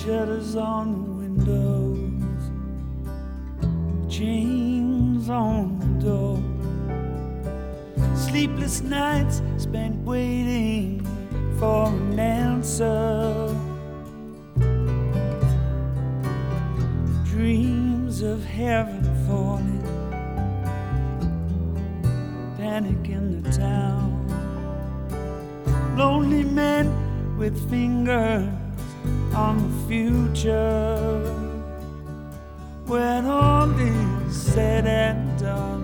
shutters on the windows, chains on the door. Sleepless nights spent waiting for an answer. Dreams of heaven falling, panic in the town. Lonely men with fingers on the future. When all is said and done,